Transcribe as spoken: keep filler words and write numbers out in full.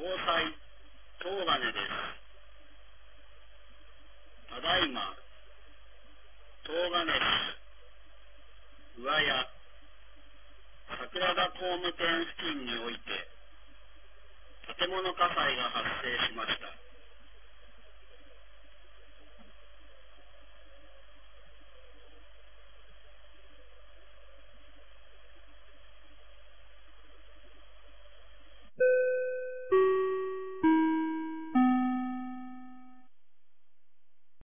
災東金です。ただいま東金市上谷桜田工務店付近において建物火災が発生しました。